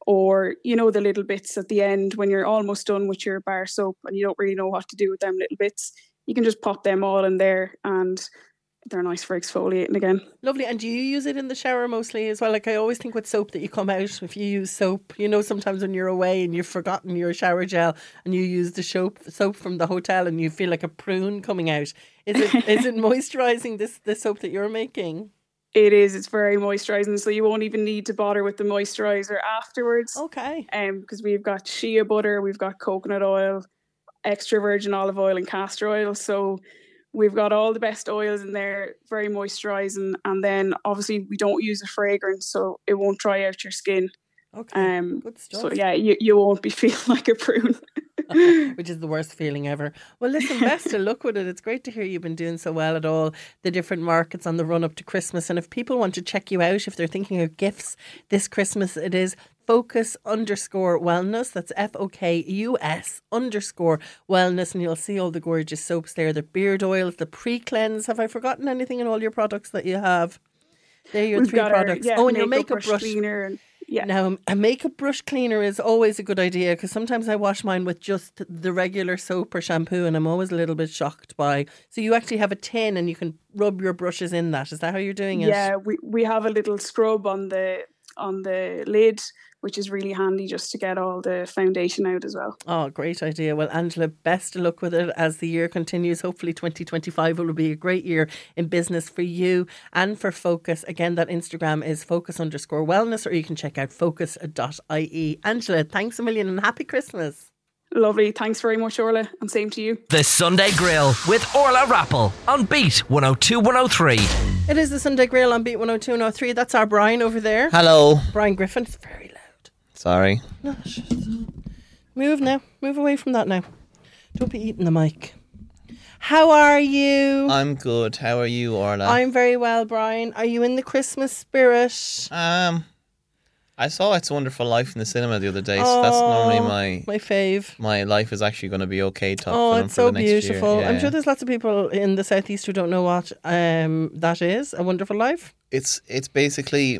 or, you know, the little bits at the end when you're almost done with your bar soap and you don't really know what to do with them little bits. You can just pop them all in there and they're nice for exfoliating again. Lovely. And do you use it in the shower mostly as well? Like I always think with soap that you come out, if you use soap, you know, sometimes when you're away and you've forgotten your shower gel and you use the soap soap from the hotel and you feel like a prune coming out. Is it is it moisturising, this the soap that you're making? It is. It's very moisturising, so you won't even need to bother with the moisturiser afterwards. Okay. Um, because we've got shea butter, we've got coconut oil, extra virgin olive oil and castor oil. So we've got all the best oils in there, very moisturising. And then obviously we don't use a fragrance, so it won't dry out your skin. Okay, Um, good stuff. so yeah, you, you won't be feeling like a prune. Which is the worst feeling ever. Well, listen, best of luck with it. It's great to hear you've been doing so well at all the different markets on the run up to Christmas. And if people want to check you out, if they're thinking of gifts this Christmas, it is Focus underscore wellness. That's F O K U S underscore wellness. And you'll see all the gorgeous soaps there, the beard oils, the pre-cleanse. Have I forgotten anything in all your products that you have? They're your We've three got our, products. yeah, oh, and your makeup makeup brush brush. cleaner and yeah. Now, a makeup brush cleaner is always a good idea because sometimes I wash mine with just the regular soap or shampoo and I'm always a little bit shocked by. So you actually have a tin and you can rub your brushes in that. Is that how you're doing it? Yeah, we, we have a little scrub on the on the lid, which is really handy just to get all the foundation out as well. Oh, great idea. Well, Angela, best of luck with it as the year continues. Hopefully twenty twenty-five will be a great year in business for you and for Focus. Again, that Instagram is focus underscore wellness, or you can check out focus dot I E. Angela, thanks a million and happy Christmas. Lovely. Thanks very much, Orla. And same to you. The Sunday Grill with Orla Rappel on Beat one oh two one oh three. It is the Sunday Grill on Beat one oh two one oh three. That's our Brian over there. Hello. Brian Griffin. It's very loud. Sorry. No, shut up. Move now. Move away from that now. Don't be eating the mic. How are you? I'm good. How are you, Orla? I'm very well, Brian. Are you in the Christmas spirit? Um, I saw It's a Wonderful Life in the cinema the other day, so that's normally my my fave. my life is actually going to be okay top Oh, film it's for so the next beautiful. year. I'm Yeah. sure there's lots of people in the southeast who don't know what um that is. A Wonderful Life. It's it's basically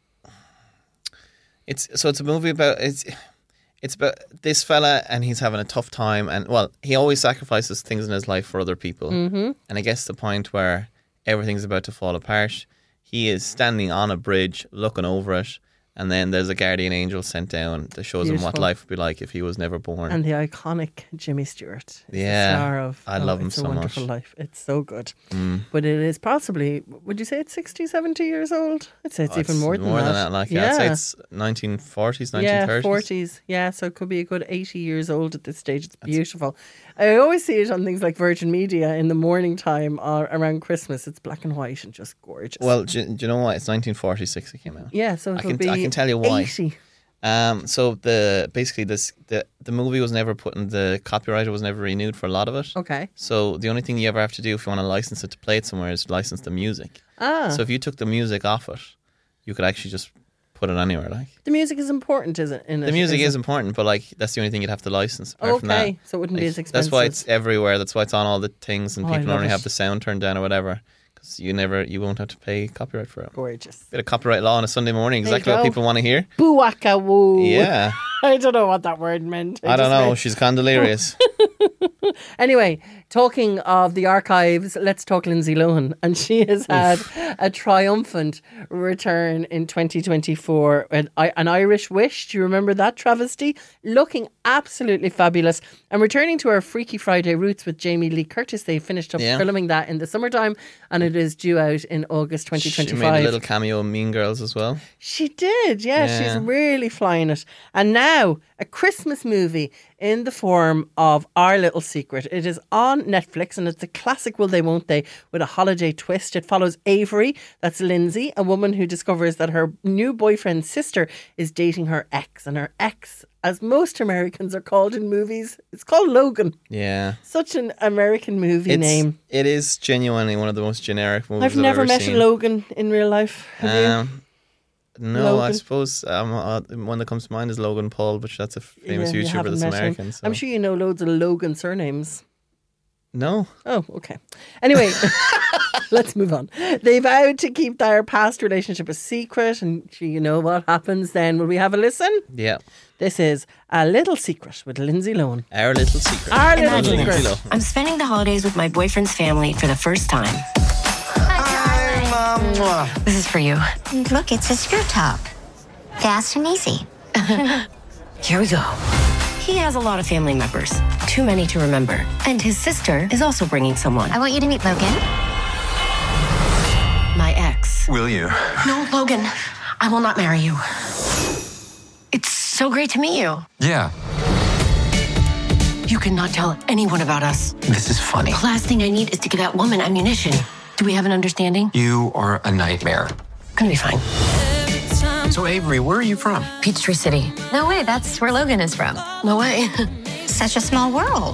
it's so it's a movie about it's it's about this fella and he's having a tough time, and well, he always sacrifices things in his life for other people, Mm-hmm. and it gets to the point where everything's about to fall apart. He is standing on a bridge looking over it, and then there's a guardian angel sent down that shows him what Beautiful. life would be like if he was never born. And the iconic Jimmy Stewart. is the Yeah, star of I oh, love him It's so a much. Wonderful Life. It's so good. Mm. But it is possibly, would you say it's sixty, seventy years old? I'd say it's Oh, even more than that. than that. Like, yeah, I'd say it's nineteen forties, nineteen Yeah, thirties. forties. Yeah, so it could be a good eighty years old at this stage. It's beautiful. I always see it on things like Virgin Media in the morning time or around Christmas. It's black and white and just gorgeous. Well, do, do you know what? It's nineteen forty-six it came out. yeah, so I it'll can be I can tell you why. eighty. Um, so the basically this the the movie was never put in the copyright was never renewed for a lot of it. Okay. So the only thing you ever have to do if you want to license it to play it somewhere is license the music. Ah, So if you took the music off it, you could actually just put it anywhere. Like the music is important, is it? In the it, music is is important, but like that's the only thing you'd have to license. Apart from that, Okay, so it wouldn't be Like, as expensive. that's why it's everywhere. That's why it's on all the things, and Oh, I people love only it. have the sound turned down or whatever, because you never, you won't have to pay copyright for it. gorgeous. Bit of copyright law on a Sunday morning, There you exactly what go. people want to hear. Boo-waka woo. Yeah, I don't know what that word meant. I don't just know. meant- She's kind of delirious. Anyway, talking of the archives, let's talk Lindsay Lohan. And she has had a triumphant return in twenty twenty-four. An, an Irish Wish, do you remember that travesty? Looking absolutely fabulous. And returning to her Freaky Friday roots with Jamie Lee Curtis. They finished up Yeah. filming that in the summertime and it is due out in August twenty She twenty-five. made a little cameo in Mean Girls as well. She did, yeah, Yeah. She's really flying it. And now, a Christmas movie in the form of Our Little Secret. It is on Netflix and it's a classic Will They Won't They with a holiday twist. It follows Avery, that's Lindsay, a woman who discovers that her new boyfriend's sister is dating her ex. And her ex, as most Americans are called in movies, it's called Logan. Yeah. Such an American movie It's, name. It is genuinely one of the most generic movies I've I've never ever met seen. a Logan in real life. Have you? Um, no, I Logan? suppose um, uh, one that comes to mind is Logan Paul, but that's a famous Yeah, you YouTuber haven't that's met him. American. So. I'm sure you know loads of Logan surnames. No. Oh, okay. Anyway, Let's move on. They vowed to keep their past relationship a secret, and you know what happens then. Will we have a listen? Yeah. This is A Little Secret with Lindsay Lohan. Our little secret. Our little Imagine secret. this. I'm spending the holidays with my boyfriend's family for the first time. Hi, Mom. This is for you. Look, it's a skirt top. Fast and easy. Here we go. He has a lot of family members, too many to remember. And his sister is also bringing someone. I want you to meet Logan. My ex. Will you? No, Logan, I will not marry you. It's so great to meet you. Yeah. You cannot tell anyone about us. This is funny. The last thing I need is to get that woman ammunition. Do we have an understanding? You are a nightmare. Gonna be fine. So, Avery, where are you from? Peachtree City. No way, that's where Logan is from. No way. Such a small world.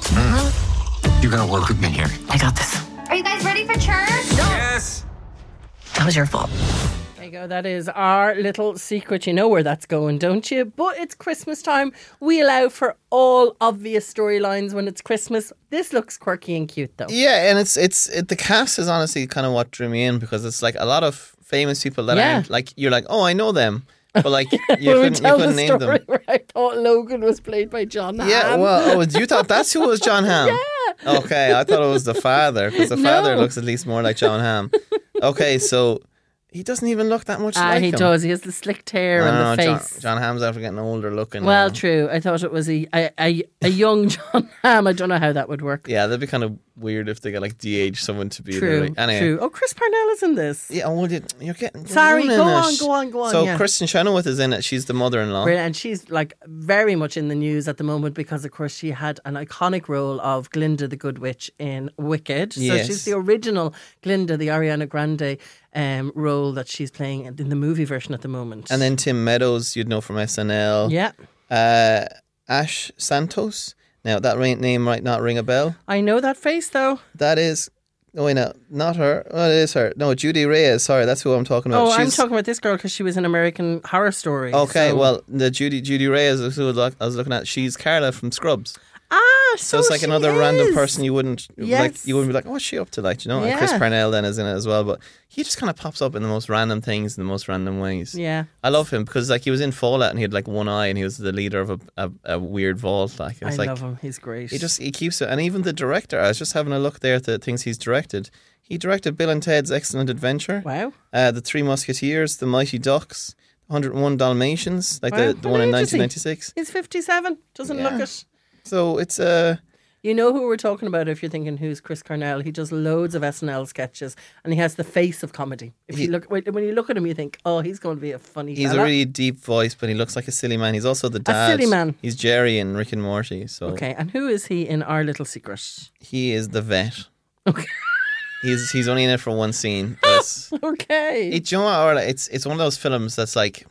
Mm. You gotta work with me here. I got this. Are you guys ready for church? Yes. That was your fault. There you go. That is Our Little Secret. You know where that's going, don't you? But it's Christmas time. We allow for all obvious storylines when it's Christmas. This looks quirky and cute, though. Yeah, and it's it's it, the cast is honestly kind of what drew me in, because it's like a lot of famous people that Yeah. aren't like, you're like, oh, I know them, but like you Will we couldn't, you tell couldn't the name story them. where I thought Logan was played by John Yeah, Hamm? well, oh, you thought that's who was John Hamm? Yeah. Okay, I thought it was the father, because the No. father looks at least more like John Hamm. Okay, so he doesn't even look that much Ah, like he him. does. He has the slicked hair I and don't the know, face. John, John Hamm's after getting older looking. Well, now. true. I thought it was a, a, a, a young John Hamm. I don't know how that would work. Yeah, that'd be kind of weird if they got like de-age someone to be True, there. Anyway. true. Oh, Chris Parnell is in this. Yeah, well, you- you're getting. Sorry, ruining go it. on, go on, go on, So yeah. Kristen Chenoweth is in it. She's the mother-in-law. Brilliant. And she's like very much in the news at the moment because, of course, she had an iconic role of Glinda the Good Witch in Wicked. So Yes. she's the original Glinda, the Ariana Grande um, role that she's playing in the movie version at the moment. And then Tim Meadows, you'd know from S N L. Yeah. Uh, Ash Santos. Now, that ra- name might not ring a bell. I know that face, though. That is. Oh, wait, no, not her. Oh, it is her. No, Judy Reyes. Sorry, that's who I'm talking about. Oh, I'm She's- talking about this girl because she was in American Horror Story. Okay, so- well, the Judy Judy Reyes is who I was looking at. She's Carla from Scrubs. Ah, So, so it's like she another random is. person you wouldn't like. Yes. You wouldn't be like, "What's she up to?" Like, you know. And Yeah. Chris Parnell then is in it as well, but he just kind of pops up in the most random things in the most random ways. Yeah. I love him because like he was in Fallout and he had like one eye and he was the leader of a a, a weird vault. Like it I was like love him. He's great. he just he keeps it, and even the director. I was just having a look there at the things he's directed. He directed Bill and Ted's Excellent Adventure. Wow. Uh, the Three Musketeers, The Mighty Ducks, one oh one Dalmatians, like Wow. the, the What one in age is he? nineteen ninety-six. He's fifty-seven. Doesn't Yeah. look it. So it's uh You know who we're talking about if you're thinking who's Chris Cornell. He does loads of S N L sketches and he has the face of comedy. If He- you look when when you look at him, you think, oh, he's going to be a funny he's fella. a really deep voice, but he looks like a silly man. He's also the dad. silly man. He's Jerry in Rick and Morty. So Okay, and who is he in Our Little Secret? he is the vet. Okay. He's he's only in it for one scene. But it's, Okay. it, do you know what, Orla? It's it's one of those films that's like,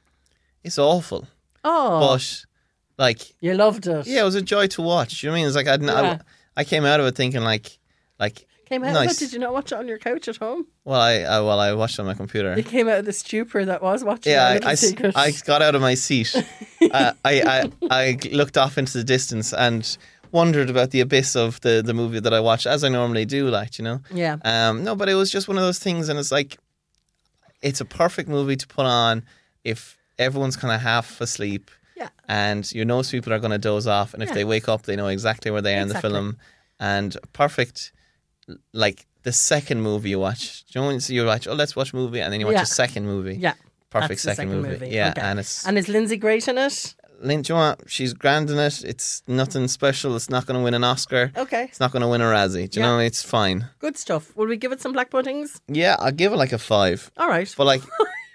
it's awful, oh, but like you loved it. yeah, it was a joy to watch. Do you know what I mean? It's like I'd, Yeah. I I came out of it thinking like like Came out nice. of it. Did you not watch it on your couch at home? Well, I, I well I watched it on my computer. You came out of the stupor that was watching Yeah, Our I, Little I s- Secret. I got out of my seat. uh, I, I I looked off into the distance and wondered about the abyss of the, the movie that I watched, as I normally do, like, you know. yeah. Um, no, but it was just one of those things, and it's like, it's a perfect movie to put on if everyone's kind of half asleep. Yeah. And you know people are going to doze off, and if Yeah. they wake up, they know exactly where they are Exactly. in the film. And perfect, like the second movie you watch. Do you know when you watch, oh, let's watch a movie, and then you watch Yeah. a second movie. Yeah. Perfect That's the second, movie. movie. Yeah, Okay. and it's And is Lindsay great in it? Lynn, do you know what? She's grand in it. It's nothing special. It's not going to win an Oscar. Okay. It's not going to win a Razzie. Do you Yeah. know? It's fine. Good stuff. Will we give it some black puddings? Yeah, I'll give it like a five. All right. But like,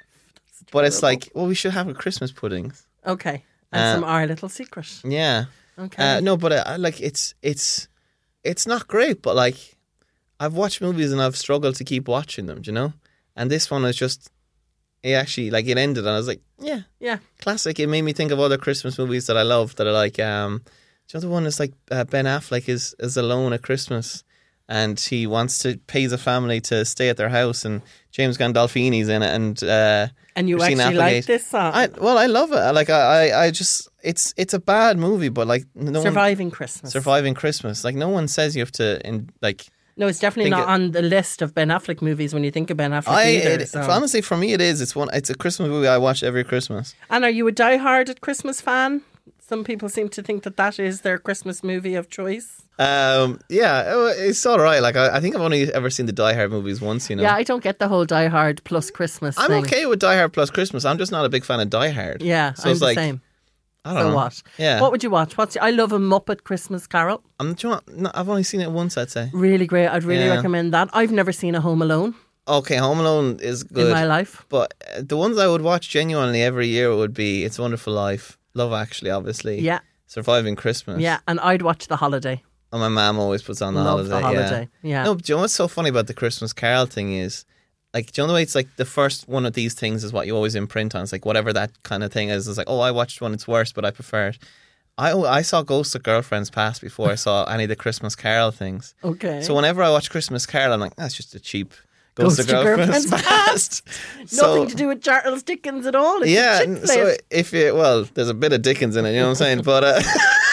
but it's terrible. like, well, we should have a Christmas puddings. Okay. And Uh, some Our Little Secret. Yeah. Okay. Uh, no, but uh, I like it's it's it's not great. But like, I've watched movies and I've struggled to keep watching them. Do you know? And this one was just, it actually like it ended, and I was like, yeah, yeah. classic. It made me think of other Christmas movies that I love that are like, um, the other one is like uh, Ben Affleck is, is alone at Christmas and he wants to pay the family to stay at their house, and James Gandolfini's in it, and uh, And you Christina actually like Applegate. this song? I, well, I love it. Like I, I, I just it's it's a bad movie, but like no Surviving one, Christmas. surviving Christmas. Like no one says you have to in like No, it's definitely Think not it- on the list of Ben Affleck movies when you think of Ben Affleck I either. it, so. honestly, for me, it is. It's one. It's a Christmas movie I watch every Christmas. And are you a die-hard Christmas fan? Some people seem to think that that is their Christmas movie of choice. Um, yeah, oh, it's all right. Like I, I think I've only ever seen the Die Hard movies once. You know. Yeah, I don't get the whole Die Hard plus Christmas I'm thing. okay with Die Hard plus Christmas. I'm just not a big fan of Die Hard. Yeah, so I'm it's the like, same. I don't So know. what? Yeah. What would you watch? What's I love a Muppet Christmas Carol. I'm. Do you know what? No, I've only seen it once. I'd say. Really great. I'd really Yeah. recommend that. I've never seen a Home Alone Okay, Home Alone is good in my life. but uh, the ones I would watch genuinely every year would be It's a Wonderful Life, Love Actually, obviously. Yeah. Surviving Christmas. Yeah, and I'd watch The Holiday. And my mum always puts on the Love holiday. The Holiday, yeah. No, but do you know what's so funny about the Christmas Carol thing is, like, do you know the way it's like the first one of these things is what you always imprint on? It's like whatever that kind of thing is. It's like, oh, I watched one, it's worse, but I prefer it. I I saw Ghosts of Girlfriends Past before I saw any of the Christmas Carol things. Okay. So whenever I watch Christmas Carol, I'm like, that's just a cheap Ghost Ghosts of of Girlfriends Girlfriends Past. Nothing So- to do with Charles Dickens at all. It's yeah, a chick so flick. if you, well, there's a bit of Dickens in it, you know what I'm saying? But, uh,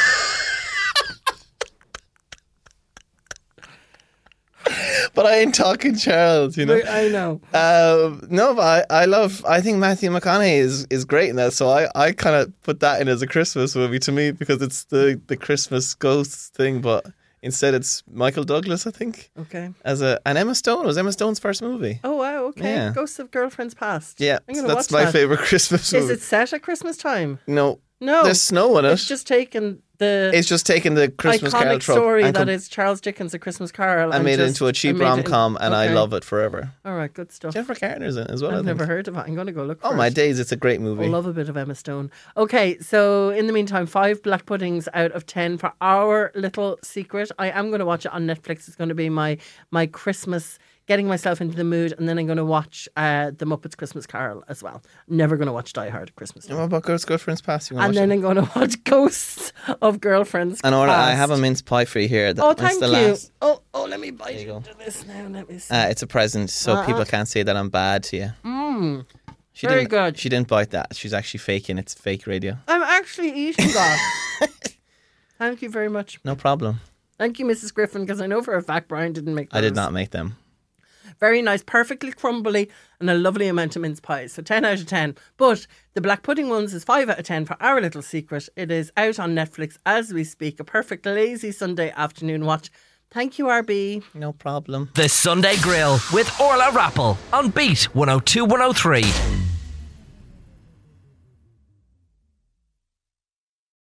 but I ain't talking Charles, you know? I know. Um, no, but I, I love, I think Matthew McConaughey is, is great in that. So I, I kind of put that in as a Christmas movie to me because it's the, the Christmas ghosts thing, but instead it's Michael Douglas, I think. Okay. As a, and Emma Stone. It was Emma Stone's first movie. Oh, wow, okay. Yeah. Ghosts of Girlfriends Past. Yeah, I'm so gonna that's watch my that. favourite Christmas Is movie. it set at Christmas time? No. No. There's snow in it. It's just taken the It's just taken the Christmas Carol iconic trope story and that com- is Charles Dickens' A Christmas Carol. I and made it just- into a cheap and made it in- rom-com and I okay. love it forever. All right, good stuff. Jennifer Garner's in it as well. I I've think. never heard of it. I'm going to go look for Oh it. my days, it's a great I movie. love a bit of Emma Stone. Okay, so in the meantime, five black puddings out of ten for Our Little Secret. I am going to watch it on Netflix. It's going to be my my Christmas, getting myself into the mood, and then I'm going to watch uh, The Muppets Christmas Carol as well. Never going to watch Die Hard at Christmas time. What about Ghost Girlfriends Past? You wanna And watch then it? I'm going to watch Ghosts of Girlfriends And Orla, I Past. have a mince pie for you here. That- Oh, that's thank the you. last- Oh, oh, let me bite There you go. into this now. Let me see. Uh, it's a present, so Uh-uh. people can't say that I'm bad to you. Mm, She very didn't, good. She didn't bite that. She's actually faking. It's fake radio. I'm actually eating that. Thank you very much. No problem. Thank you, Missus Griffin, because I know for a fact Brian didn't make those. I did not make them. Very nice, perfectly crumbly, and a lovely amount of mince pies. So ten out of ten. But the black pudding ones is five out of ten for Our Little Secret. It is out on Netflix as we speak. A perfect lazy Sunday afternoon watch. Thank you, R B. No problem. The Sunday Grill with Orla Rappel on Beat one oh two one oh three.